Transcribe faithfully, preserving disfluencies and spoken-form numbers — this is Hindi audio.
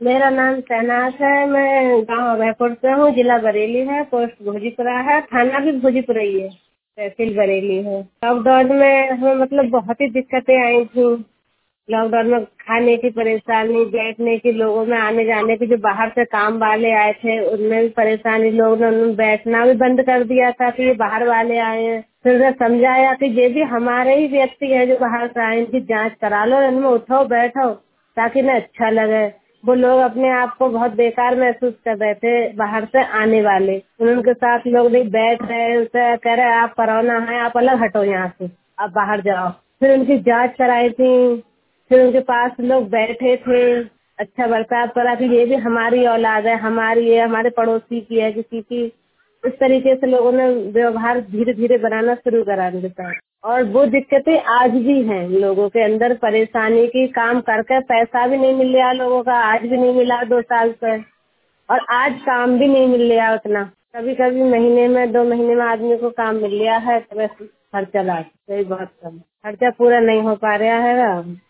मेरा नाम शहनाज है। मैं गांव अभयपुर से हूँ। जिला बरेली है, पोस्ट भोजीपुरा है, थाना भी भोजीपुरा ही है, तहसील बरेली है। लॉकडाउन में हमें मतलब बहुत ही दिक्कतें आई थी। लॉकडाउन में खाने की परेशानी, बैठने की, लोगों में आने जाने की, जो बाहर से काम वाले आए थे उनमें भी परेशानी। लोग ने उन्होंने बैठना भी बंद कर दिया था कि ये बाहर वाले आए हैं। फिर उन्हें समझाया कि ये भी हमारे ही व्यक्ति है जो बाहर से आए, इनकी जांच करा लो, इनमें उठो बैठो ताकि इन्हें अच्छा लगे। वो लोग अपने आप को बहुत बेकार महसूस कर रहे थे बाहर से आने वाले। उनके साथ लोग नहीं बैठ रहे, उनसे कह रहे आप कोरोना है, आप अलग हटो यहाँ से, आप बाहर जाओ। फिर उनकी जांच कराई थी। फिर उनके पास लोग बैठे थे, अच्छा बर्ताव करा कि ये भी हमारी औलाद है, हमारी है, हमारे पड़ोसी की है, किसी की। इस तरीके से लोगों ने व्यवहार धीरे धीरे बनाना शुरू करा उनके साथ। और वो दिक्कतें आज भी हैं लोगों के अंदर, परेशानी की। काम करके पैसा भी नहीं मिल रहा लोगों का, आज भी नहीं मिला दो साल से। और आज काम भी नहीं मिल रहा उतना। कभी कभी महीने में, दो महीने में आदमी को काम मिल रहा है तो बस खर्चा लाग, यही बहुत कम, खर्चा पूरा नहीं हो पा रहा है।